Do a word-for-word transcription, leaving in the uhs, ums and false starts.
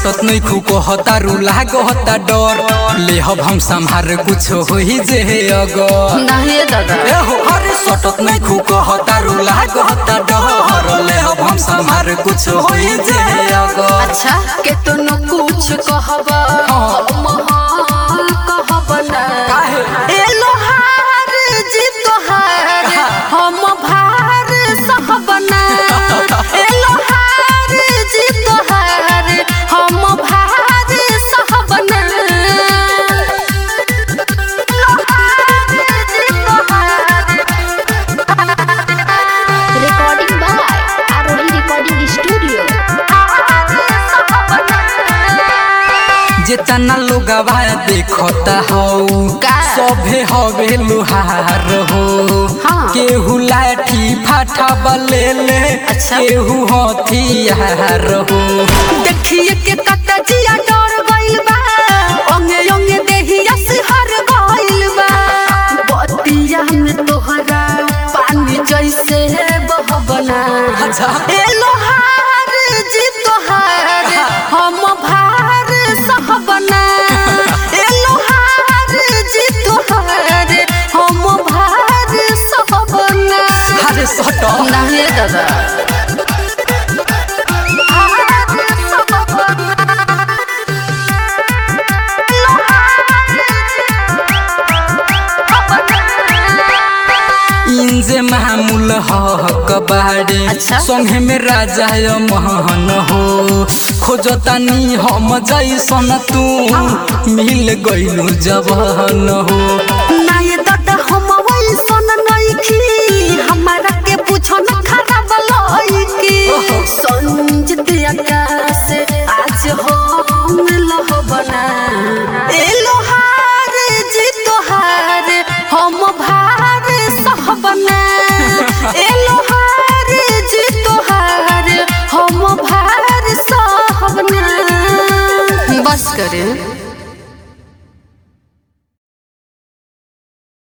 सटत नहीं खू कहता रूला कहता डर ले हब हम संभार कुछ होई जे अगर नहीं दादा ए हो अरे सटत नहीं खू कहता रूला कहता डर ले हब हम संभार कुछ होई जे अगर अच्छा के तो न कुछ कहबा हम कहब ना ए लोहार जी तोहार हम भार सहब ना ए लोहार जी तोहार हम भार सहब ना recording by Arohi recording studio. जितना लोग देखता हो सभे हवे लोहार हो हाँ। केहू लाठी फाठा बले ले अच्छा। केहू हथियार हो देखिए के कता जिया डर गइल बा अंगे अंगे देहिया सिहर गइल बा बतिया में तोहरा पानी जैसे बहबना अच्छा। ए लोहार जी तोहार हम भार सहबना ए लोहार जी तोहार हम भार सहबना अरे सट नहीं दादा इंजे मामूल हक बाड़े अच्छा। संगे में राजा महन हो खोजतानी हम जैसन तू मिल गइलू जवान हो